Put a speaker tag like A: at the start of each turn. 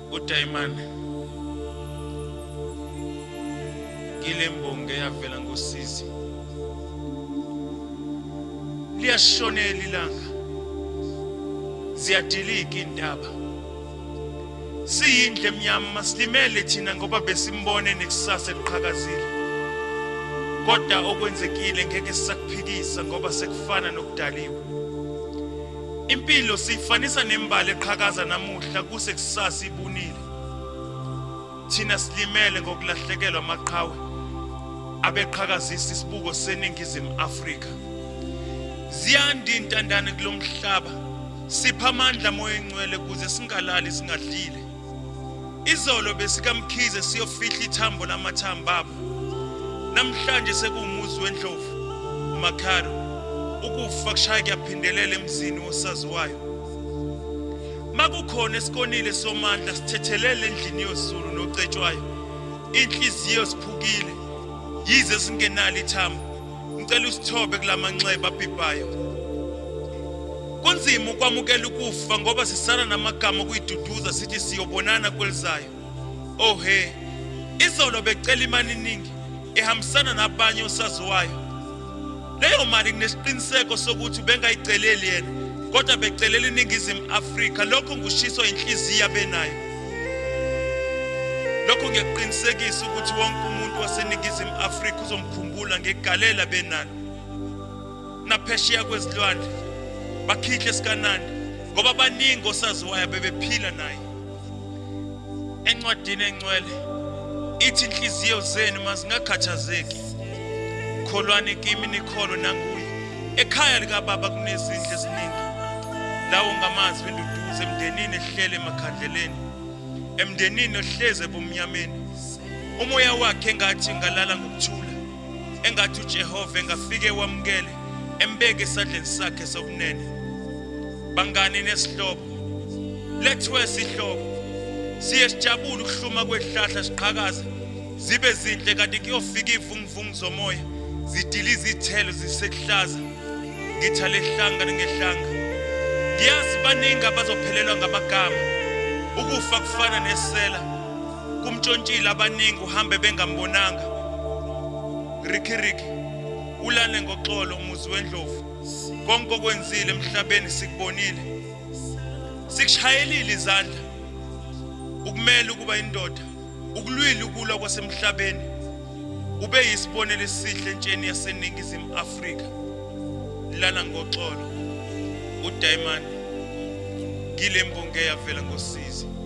A: uDayimani ngilembonge yavela ngosizi liyashonela ilanga ziyadilika indaba siyindle emnyama silimele thina ngoba besimbone nekusasa eliqhakazile kodwa okwenzekile ngeke sisakuphikisa ngoba sekufana nokudaliwe impilo siyifanisa nembali eqhakaza namuhla kuse kusasa ibunile thina silimele ngokulahlekelwa amaqhawe abeqhakazisa isibuko seningizimu Afrika ziyanda intandane kulomhlaba sipha amandla moya engcwele kuze singalali singadlile izolo besikamkhize siyofihla ithambo lamathambo abo namhlanje sekumuzi wendlovu uMakharo ukufa kushaya kuyaphindelela emzini wosaziwayo makukhona esikonile somandla sithethelele endlini yosulu nocetshwayo inhliziyo siphukile yize singenali ithambo ngicela usithobe kulamanxeba abhibhayo kunzima ukwamukela ukufa ngoba sisana namagama kuyiduduza sithi siyobonana kwelizayo oh he izolo becela imali eningi ehambisana nabanye osaziwayo leyo mali kunesiqiniseko sokuthi bengayiceleli yena kodwa becelela iningizimu Afrika lokho ngushiso inhliziyo abenayo lokho ngiyaqiniseka ukuthi wonke umuntu waseningizimu Afrika uzomkhumbula ngegalela benalo naphesheya kwezilwandle bakhihle sikanandi ngoba baningi osaziwayo bebephila naye encwadini engcwele ithi inhliziyo zenu mazingakhathazeki kholwane kimi nikholo nanguye ekhaya lika baba kunezindle eziningi lawo ngamazi wenduduze emndenini ehlele emakhandleleni emndenini ohleze bomnyameni umoya wakhe engathi ngalala ngokuthula engathi uJehova engafike wamkele embeke esandleni sakhe sobunene bangani nesihlobo lethwe sihlobo siye sijabula ukuhluma kwehlahla siqhakaza zibe zinhle kanti kuyofika ivunguvungu zomoya zidiliza izithelo zisekuhlaza ngithale hlanga ngehlanga ngiyazi baningi abazophelelwa ngamagama ukufa kufana nesela kumtshontshile abaningi uhambe bengambonanga rikiriki ulale ngoxolo umuzi wendlovu konke okwenzile emhlabeni sikubonile sikushayelile izandla ukumele ukuba indoda ukulwila ukulwa kwasemhlabeni ube yisibonelo esihle entsheni yaseningizimu Afrika lana ngoxolo uDayimani ngilembonge yavela ngosizi